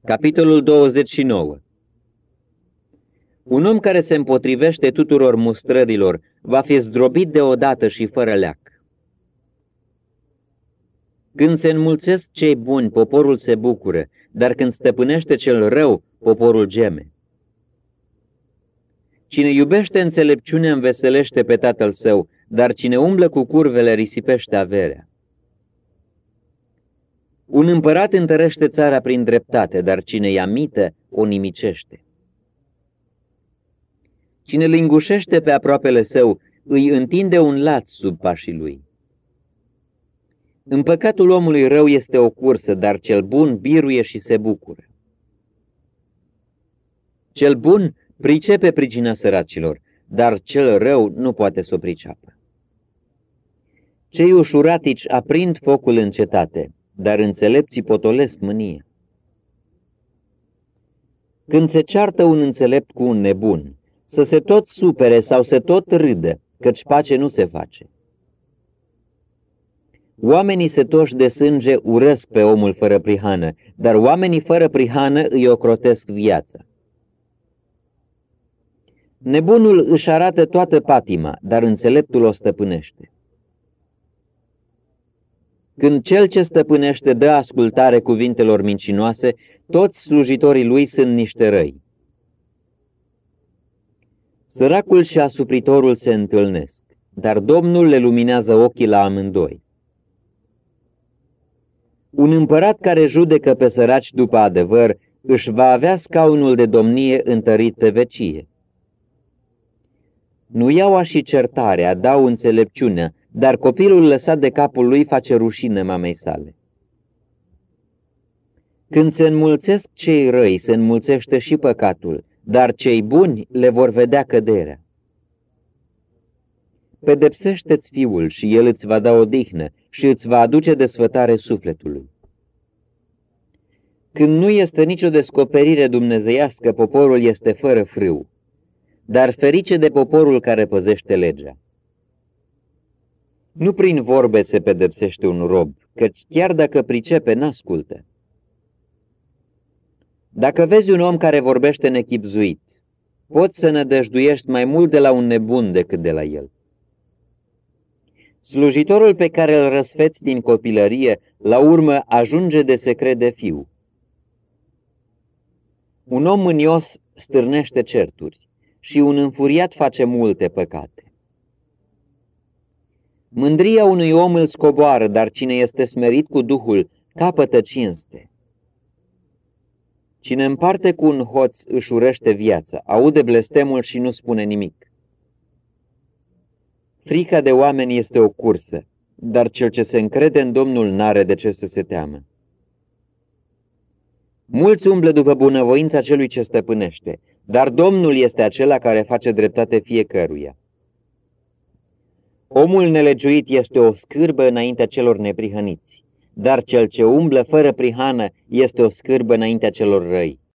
Capitolul 29. Un om care se împotrivește tuturor mustrărilor va fi zdrobit deodată și fără leac. Când se înmulțesc cei buni, poporul se bucură, dar când stăpânește cel rău, poporul geme. Cine iubește înțelepciunea înveselește pe tatăl său, dar cine umblă cu curvele risipește averea. Un împărat întărește țara prin dreptate, dar cine ia mită o nimicește. Cine lingușește pe aproapele său, îi întinde un lat sub pașii lui. În păcatul omului rău este o cursă, dar cel bun biruie și se bucură. Cel bun pricepe pricina săracilor, dar cel rău nu poate să o priceapă. Cei ușuratici aprind focul în cetate, dar înțelepții potolesc mânia. Când se ceartă un înțelept cu un nebun, să se tot supere sau să tot râdă, căci pace nu se face. Oamenii setoși de sânge urăsc pe omul fără prihană, dar oamenii fără prihană îi ocrotesc viața. Nebunul își arată toată patima, dar înțeleptul o stăpânește. Când cel ce stăpânește dă ascultare cuvintelor mincinoase, toți slujitorii lui sunt niște răi. Săracul și asupritorul se întâlnesc, dar Domnul le luminează ochii la amândoi. Un împărat care judecă pe săraci după adevăr își va avea scaunul de domnie întărit pe vecie. Nuiaua și certarea dau înțelepciunea, dar copilul lăsat de capul lui face rușine mamei sale. Când se înmulțesc cei răi, se înmulțește și păcatul, dar cei buni le vor vedea căderea. Pedepsește-ți fiul și el îți va da odihnă și îți va aduce desfătare sufletului. Când nu este nicio descoperire dumnezeiască, poporul este fără frâu, dar ferice de poporul care păzește legea. Nu prin vorbe se pedepsește un rob, căci chiar dacă pricepe, n-ascultă. Dacă vezi un om care vorbește nechibzuit, poți să nădăjduiești mai mult de la un nebun decât de la el. Slujitorul pe care îl răsfeți din copilărie, la urmă ajunge de se crede fiu. Un om mânios stârnește certuri și un înfuriat face multe păcate. Mândria unui om îl scoboară, dar cine este smerit cu Duhul capătă cinste. Cine împarte cu un hoț își urăște viața, aude blestemul și nu spune nimic. Frica de oameni este o cursă, dar cel ce se încrede în Domnul n-are de ce să se teamă. Mulți umblă după bunăvoința celui ce stăpânește, dar Domnul este acela care face dreptate fiecăruia. Omul nelegiuit este o scârbă înaintea celor neprihăniți, dar cel ce umblă fără prihană este o scârbă înaintea celor răi.